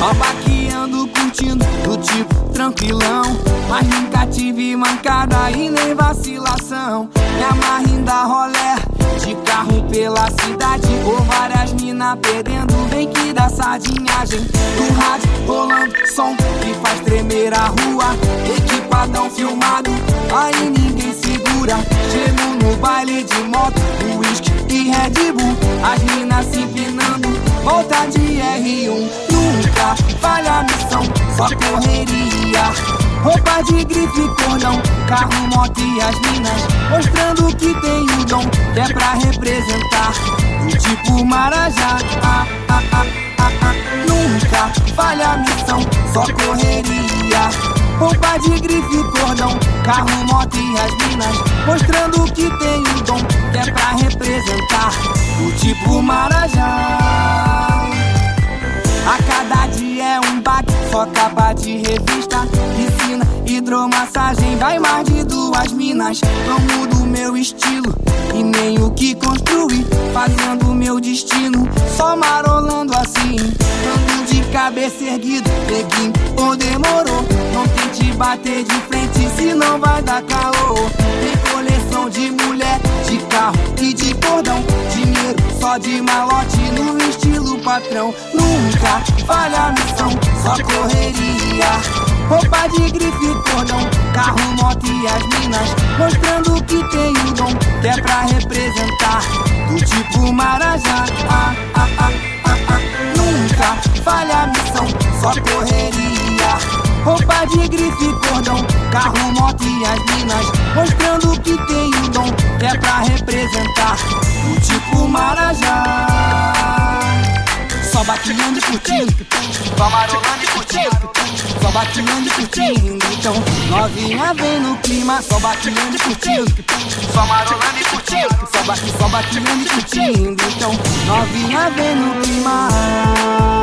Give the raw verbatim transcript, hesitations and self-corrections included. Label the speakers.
Speaker 1: Só baqueando, curtindo, do tipo tranquilão. Mas nunca tive mancada e nem vacilação. Me amarro em dar rolé de carro pela cidade, ou várias mina perdendo, vem que dá sardinhagem. No rádio rolando som que faz tremer a rua, equipadão filmado, aí ninguém segura. Chego no baile de moto, uísque e Red Bull, as minas se empinando, volta de R um. Nunca falha a missão, só correria. Roupa de grife e cordão, carro, moto e as minas, mostrando que tem o dom, que é pra representar o tipo Marajá. Ah, ah, ah, ah, ah. Nunca falha a missão, só correria. Roupa de grife e cordão, carro, moto e as minas, mostrando que tem o dom, que é pra representar o tipo Marajá. A cada dia é um baque, só capa de revista, piscina, hidromassagem, vai mais de duas minas. Não mudo meu estilo e nem o que construí, fazendo meu destino, só marolando assim. Ando de cabeça erguida, neguinho, ou demorou. Não tente bater de frente, senão vai dar caô. Tem coleção de mulher, de carro e de cordão, dinheiro só de malote no estilo patrão. Nunca falha a missão, só correria. Roupa de grife e cordão, carro, moto e as minas, mostrando que tem o dom, que é pra representar do tipo Marajá. Ah, ah, ah, ah, ah. Nunca falha a missão, só correria. Roupa de grife e cordão, carro, moto e as minas, mostrando que tem o dom, que é pra representar o tipo Marajá. Só baqueando e curtindo, só marolando e curtindo, só baqueando e curtindo. Então novinha vem no clima, só baqueando e curtindo, só marolando e curtindo, só, ba só baqueando e curtindo. Então novinha vem no clima.